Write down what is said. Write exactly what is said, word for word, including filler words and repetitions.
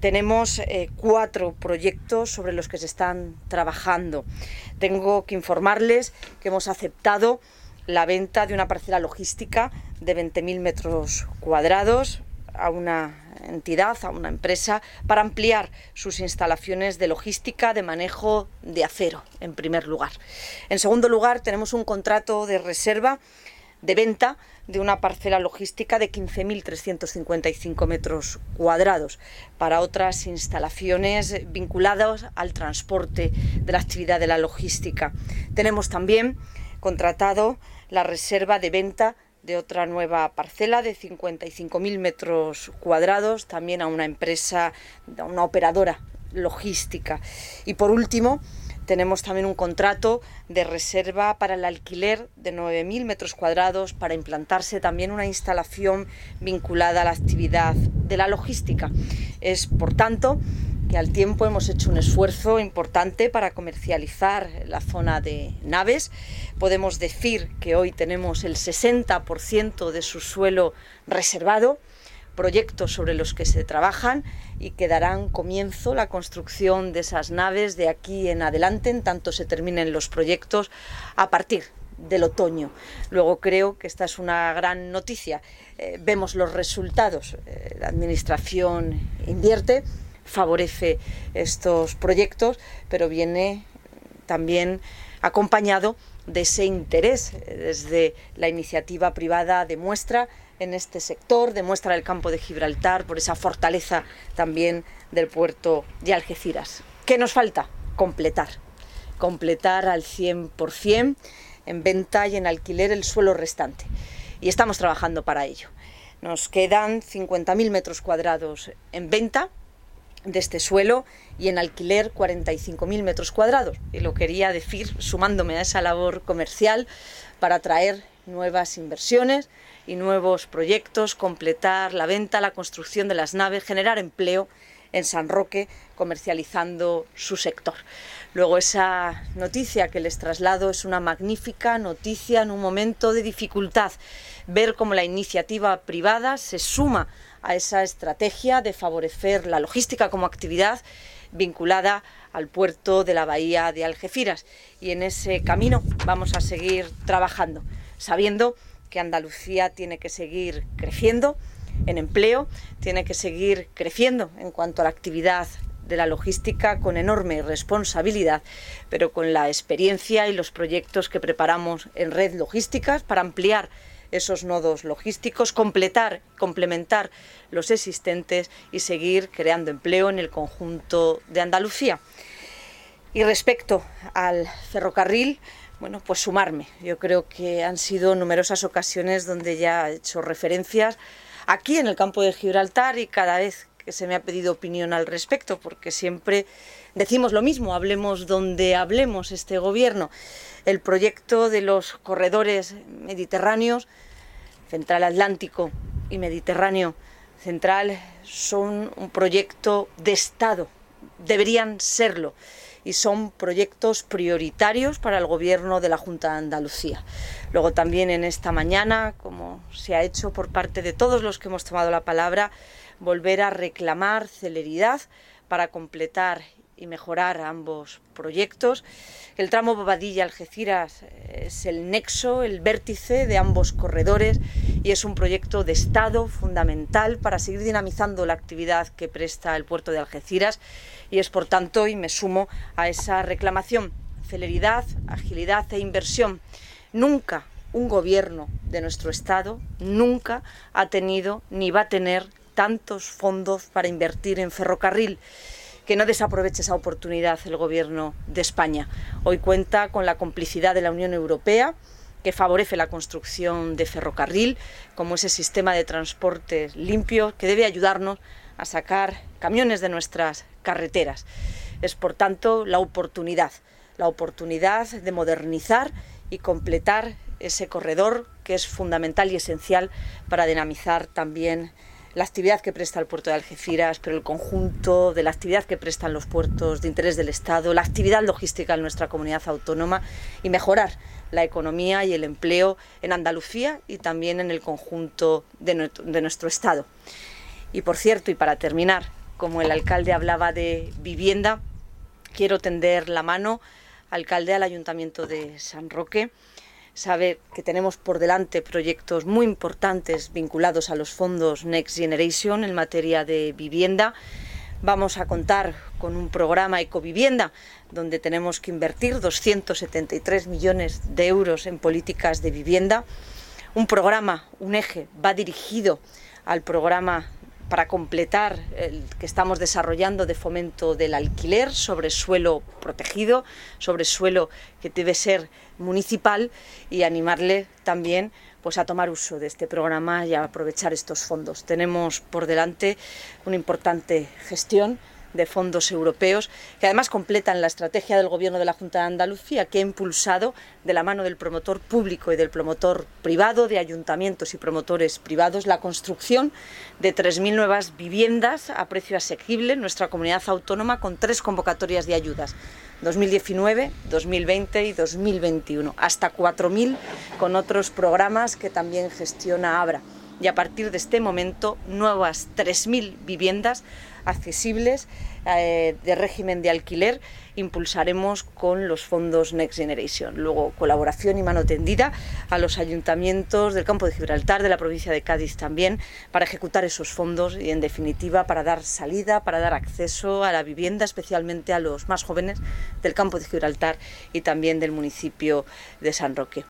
tenemos eh, cuatro proyectos sobre los que se están trabajando. Tengo que informarles que hemos aceptado la venta de una parcela logística de veinte mil metros cuadrados a una entidad, a una empresa, para ampliar sus instalaciones de logística de manejo de acero, en primer lugar. En segundo lugar, tenemos un contrato de reserva de venta de una parcela logística de quince mil trescientos cincuenta y cinco metros cuadrados para otras instalaciones vinculadas al transporte de la actividad de la logística. Tenemos también contratado la reserva de venta de otra nueva parcela de cincuenta y cinco mil metros cuadrados, también a una empresa, a una operadora logística. Y por último, tenemos también un contrato de reserva para el alquiler de nueve mil metros cuadrados para implantarse también una instalación vinculada a la actividad de la logística. Es, por tanto, que al tiempo hemos hecho un esfuerzo importante para comercializar la zona de Naves. Podemos decir que hoy tenemos el sesenta por ciento de su suelo reservado, proyectos sobre los que se trabajan y que darán comienzo la construcción de esas naves de aquí en adelante, en tanto se terminen los proyectos, a partir del otoño. Luego creo que esta es una gran noticia. Eh, vemos los resultados. Eh, la Administración invierte, favorece estos proyectos, pero viene también acompañado de ese interés. Desde la iniciativa privada demuestra en este sector, demuestra el campo de Gibraltar por esa fortaleza también del puerto de Algeciras. ¿Qué nos falta? Completar. Completar al cien por cien en venta y en alquiler el suelo restante. Y estamos trabajando para ello. Nos quedan cincuenta mil metros cuadrados en venta de este suelo y en alquiler cuarenta y cinco mil metros cuadrados. Y lo quería decir sumándome a esa labor comercial para atraer nuevas inversiones y nuevos proyectos, completar la venta, la construcción de las naves, generar empleo en San Roque, comercializando su sector. Luego, esa noticia que les traslado es una magnífica noticia en un momento de dificultad. Ver cómo la iniciativa privada se suma a esa estrategia de favorecer la logística como actividad vinculada al puerto de la bahía de Algeciras. Y en ese camino vamos a seguir trabajando, sabiendo que Andalucía tiene que seguir creciendo en empleo, tiene que seguir creciendo en cuanto a la actividad de la logística con enorme responsabilidad, pero con la experiencia y los proyectos que preparamos en Red Logísticas para ampliar esos nodos logísticos, completar, complementar los existentes y seguir creando empleo en el conjunto de Andalucía. Y respecto al ferrocarril, bueno, pues sumarme. Yo creo que han sido numerosas ocasiones donde ya he hecho referencias aquí en el campo de Gibraltar y cada vez que se me ha pedido opinión al respecto, porque siempre decimos lo mismo, hablemos donde hablemos este gobierno. El proyecto de los corredores mediterráneos, Central Atlántico y Mediterráneo Central, son un proyecto de Estado, deberían serlo, y son proyectos prioritarios para el Gobierno de la Junta de Andalucía. Luego también en esta mañana, como se ha hecho por parte de todos los que hemos tomado la palabra, volver a reclamar celeridad para completar y mejorar ambos proyectos. El tramo Bobadilla-Algeciras es el nexo, el vértice de ambos corredores y es un proyecto de Estado fundamental para seguir dinamizando la actividad que presta el puerto de Algeciras y es por tanto, y me sumo a esa reclamación, celeridad, agilidad e inversión. Nunca un gobierno de nuestro Estado, nunca ha tenido ni va a tener tantos fondos para invertir en ferrocarril. Que no desaproveche esa oportunidad el Gobierno de España. Hoy cuenta con la complicidad de la Unión Europea, que favorece la construcción de ferrocarril, como ese sistema de transporte limpio que debe ayudarnos a sacar camiones de nuestras carreteras. Es, por tanto, la oportunidad, la oportunidad de modernizar y completar ese corredor que es fundamental y esencial para dinamizar también la actividad que presta el puerto de Algeciras, pero el conjunto de la actividad que prestan los puertos de interés del Estado, la actividad logística en nuestra comunidad autónoma y mejorar la economía y el empleo en Andalucía y también en el conjunto de nuestro, de nuestro Estado. Y por cierto, y para terminar, como el alcalde hablaba de vivienda, quiero tender la mano, alcalde, al Ayuntamiento de San Roque. Sabe que tenemos por delante proyectos muy importantes vinculados a los fondos Next Generation en materia de vivienda. Vamos a contar con un programa Ecovivienda, donde tenemos que invertir doscientos setenta y tres millones de euros en políticas de vivienda. Un programa, un eje, va dirigido al programa para completar el que estamos desarrollando de fomento del alquiler sobre suelo protegido, sobre suelo que debe ser municipal, y animarle también pues a tomar uso de este programa y a aprovechar estos fondos. Tenemos por delante una importante gestión de fondos europeos que además completan la estrategia del Gobierno de la Junta de Andalucía, que ha impulsado de la mano del promotor público y del promotor privado, de ayuntamientos y promotores privados, la construcción de tres mil nuevas viviendas a precio asequible en nuestra comunidad autónoma, con tres convocatorias de ayudas: dos mil diecinueve, dos mil veinte y dos mil veintiuno, hasta cuatro mil con otros programas que también gestiona Abra. Y a partir de este momento, nuevas tres mil viviendas accesibles eh, de régimen de alquiler impulsaremos con los fondos Next Generation. Luego, colaboración y mano tendida a los ayuntamientos del Campo de Gibraltar, de la provincia de Cádiz también, para ejecutar esos fondos y, en definitiva, para dar salida, para dar acceso a la vivienda, especialmente a los más jóvenes del Campo de Gibraltar y también del municipio de San Roque.